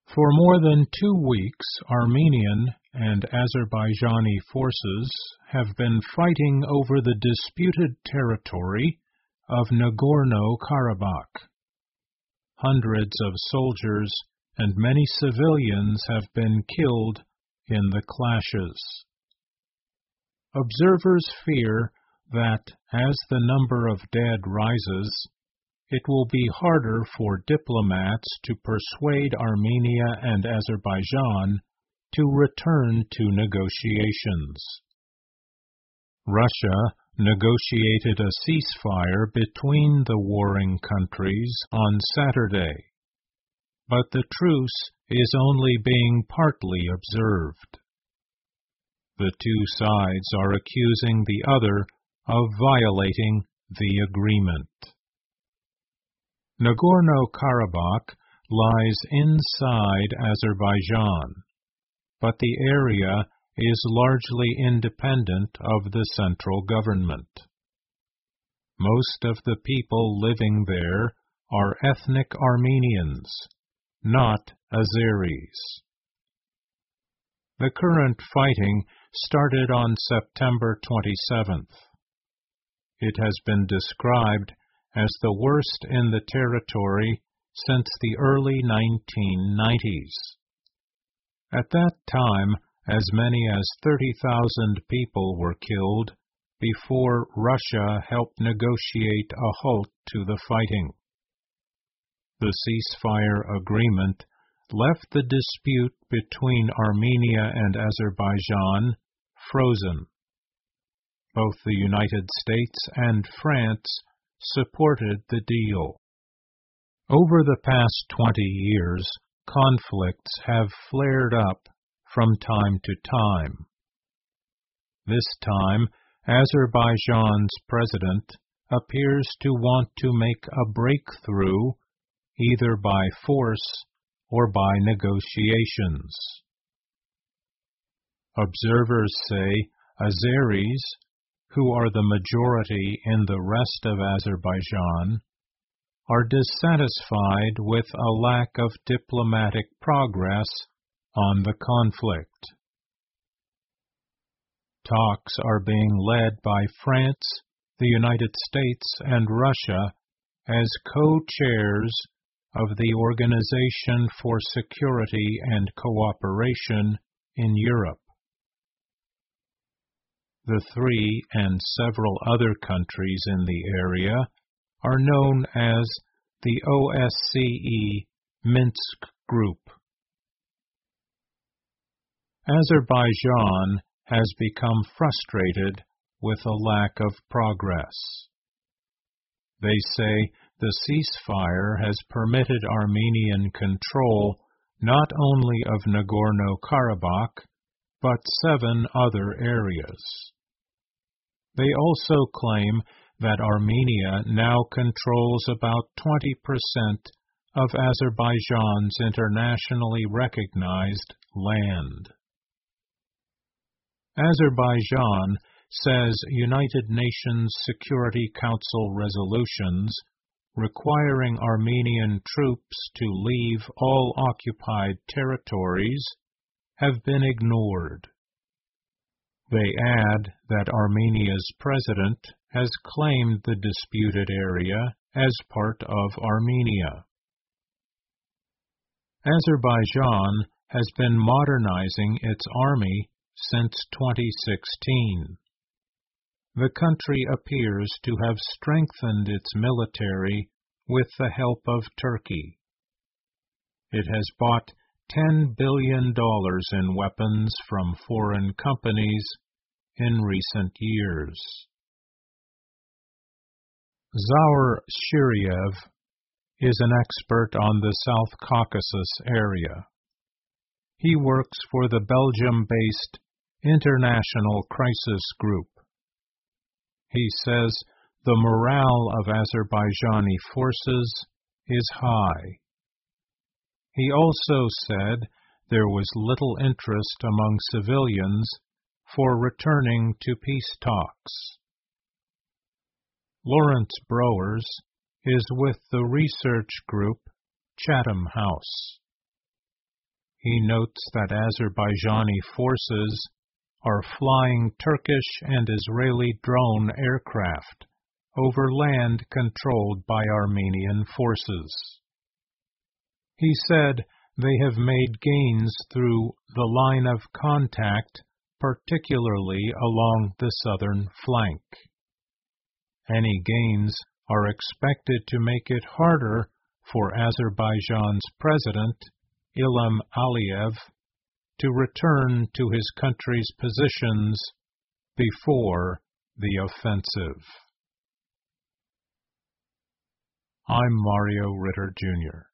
For more than 2 weeks, Armenian and Azerbaijani forces have been fighting over the disputed territory of Nagorno-Karabakh. Hundreds of soldiers and many civilians have been killed in the clashes. Observers fear that, as the number of dead rises, it will be harder for diplomats to persuade Armenia and Azerbaijan to return to negotiations. Russia negotiated a ceasefire between the warring countries on Saturday, but the truce is only being partly observed. The two sides are accusing the other of violating the agreement. Nagorno-Karabakh lies inside Azerbaijan, but the area is largely independent of the central government. Most of the people living there are ethnic Armenians, not Azeris. The current fighting started on September 27th. It has been described as the worst in the territory since the early 1990s. At that time, as many as 30,000 people were killed before Russia helped negotiate a halt to the fighting. The ceasefire agreement left the dispute between Armenia and Azerbaijan frozen. Both the United States and France supported the deal. Over the past 20 years, conflicts have flared up from time to time. This time, Azerbaijan's president appears to want to make a breakthrough either by force or by negotiations. Observers say Azeris, who are the majority in the rest of Azerbaijan, are dissatisfied with a lack of diplomatic progress on the conflict. Talks are being led by France, the United States, and Russia as co-chairs of the Organization for Security and Cooperation in Europe. The three and several other countries in the area are known as the OSCE Minsk Group. Azerbaijan has become frustrated with a lack of progress. They say the ceasefire has permitted Armenian control not only of Nagorno-Karabakh, but 7 other areas. They also claim that Armenia now controls about 20% of Azerbaijan's internationally recognized land. Azerbaijan says United Nations Security Council resolutions requiring Armenian troops to leave all occupied territories have been ignored. They add that Armenia's president has claimed the disputed area as part of Armenia. Azerbaijan has been modernizing its army since 2016. The country appears to have strengthened its military with the help of Turkey. It has bought $10 billion in weapons from foreign companies in recent years. Zaur Shiriev is an expert on the South Caucasus area. He works for the Belgium-based International Crisis Group. He says the morale of Azerbaijani forces is high. He also said there was little interest among civilians for returning to peace talks. Lawrence Browers is with the research group Chatham House. He notes that Azerbaijani forces are flying Turkish and Israeli drone aircraft over land controlled by Armenian forces. He said they have made gains through the line of contact, particularly along the southern flank. Any gains are expected to make it harder for Azerbaijan's president, Ilham Aliyev, to return to his country's positions before the offensive. I'm Mario Ritter, Jr.